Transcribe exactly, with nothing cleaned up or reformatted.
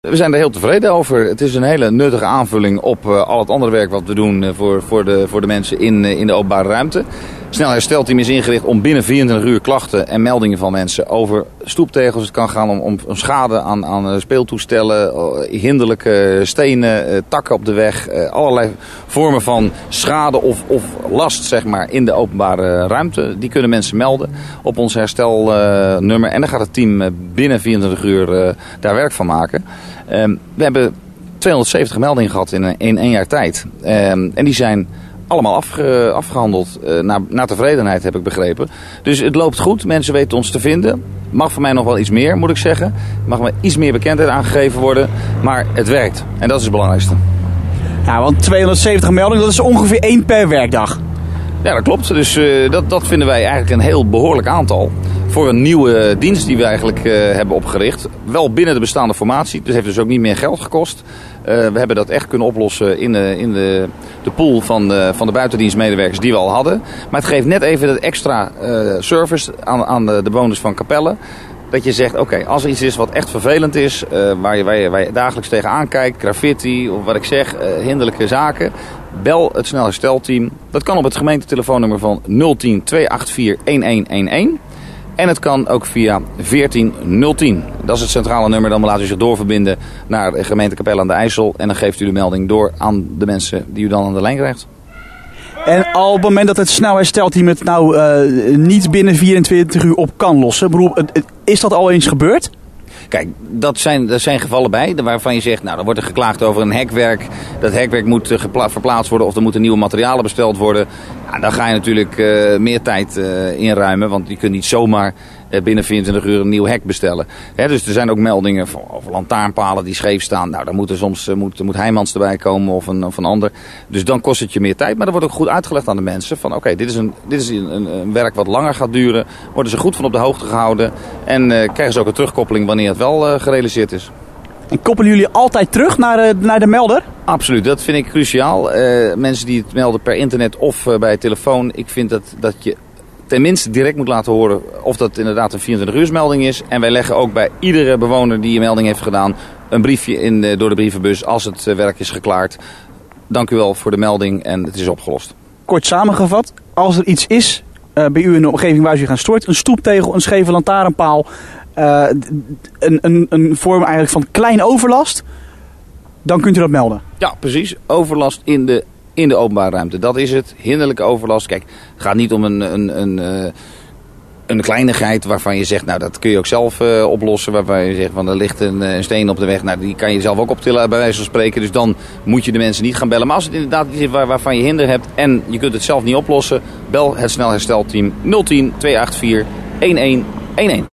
We zijn er heel tevreden over. Het is een hele nuttige aanvulling op uh, al het andere werk wat we doen uh, voor, voor, de, voor de mensen in, uh, in de openbare ruimte. Snel herstelteam is ingericht om binnen vierentwintig uur klachten en meldingen van mensen over stoeptegels. Het kan gaan om, om, om schade aan, aan speeltoestellen, hinderlijke stenen, uh, takken op de weg. Uh, allerlei vormen van schade of, of last zeg maar, in de openbare ruimte. Die kunnen mensen melden op ons herstelnummer. Uh, en dan gaat het team uh, binnen vierentwintig uur uh, daar werk van maken. Um, we hebben tweehonderdzeventig meldingen gehad in, in één jaar tijd. Um, en die zijn allemaal afge, afgehandeld. Uh, naar, naar tevredenheid heb ik begrepen. Dus het loopt goed. Mensen weten ons te vinden. Mag voor mij nog wel iets meer, moet ik zeggen. Mag me iets meer bekendheid aangegeven worden. Maar het werkt. En dat is het belangrijkste. Ja, want tweehonderdzeventig meldingen, dat is ongeveer één per werkdag. Ja, dat klopt. Dus uh, dat, dat vinden wij eigenlijk een heel behoorlijk aantal. Voor een nieuwe dienst die we eigenlijk uh, hebben opgericht. Wel binnen de bestaande formatie. Dus heeft dus ook niet meer geld gekost. Uh, we hebben dat echt kunnen oplossen in de, in de, de pool van de, van de buitendienstmedewerkers die we al hadden. Maar het geeft net even dat extra uh, service aan, aan de, de bewoners van Capelle. Dat je zegt, oké, okay, als er iets is wat echt vervelend is, uh, waar, je, waar, je, waar je dagelijks tegenaan kijkt, graffiti of wat ik zeg, uh, hinderlijke zaken, bel het snel herstelteam. Dat kan op het gemeentetelefoonnummer van nul tien twee acht vier een een een een. En het kan ook via veertien nul tien. Dat is het centrale nummer. Dan laat u zich doorverbinden naar de gemeente Capelle aan de IJssel. En dan geeft u de melding door aan de mensen die u dan aan de lijn krijgt. En al op het moment dat het snel herstelteam het nou uh, niet binnen vierentwintig uur op kan lossen. Bedoel, is dat al eens gebeurd? Kijk, dat zijn, dat zijn gevallen bij waarvan je zegt, nou, dan wordt er geklaagd over een hekwerk. Dat hekwerk moet gepla- verplaatst worden of er moeten nieuwe materialen besteld worden. Ja, dan ga je natuurlijk uh, meer tijd uh, inruimen, want je kunt niet zomaar uh, binnen vierentwintig uur een nieuw hek bestellen. Hè, dus er zijn ook meldingen van, over lantaarnpalen die scheef staan. Nou, dan moet er soms uh, moet, moet Heijmans erbij komen of een, of een ander. Dus dan kost het je meer tijd, maar dat wordt ook goed uitgelegd aan de mensen. Van oké, okay, dit is, een, dit is een, een, een werk wat langer gaat duren. Worden ze goed van op de hoogte gehouden en uh, krijgen ze ook een terugkoppeling wanneer het wel uh, gerealiseerd is. En koppelen jullie altijd terug naar de, naar de melder? Absoluut, dat vind ik cruciaal. Uh, mensen die het melden per internet of uh, bij telefoon. Ik vind dat, dat je tenminste direct moet laten horen of dat inderdaad een vierentwintig uursmelding is. En wij leggen ook bij iedere bewoner die een melding heeft gedaan een briefje in de, door de brievenbus als het uh, werk is geklaard. Dank u wel voor de melding en het is opgelost. Kort samengevat, als er iets is uh, bij u in de omgeving waar u gaan stoort, een stoeptegel, een scheve lantaarnpaal, Uh, een, een, een vorm eigenlijk van klein overlast, dan kunt u dat melden. Ja, precies. Overlast in de, in de openbare ruimte. Dat is het. Hinderlijke overlast. Kijk, het gaat niet om een, een, een, uh, een kleinigheid waarvan je zegt, nou dat kun je ook zelf uh, oplossen. Waarvan je zegt, van er ligt een, een steen op de weg. Nou, die kan je zelf ook optillen bij wijze van spreken. Dus dan moet je de mensen niet gaan bellen. Maar als het inderdaad iets is waar, waarvan je hinder hebt en je kunt het zelf niet oplossen, bel het snel herstelteam nul tien twee acht vier een een een een.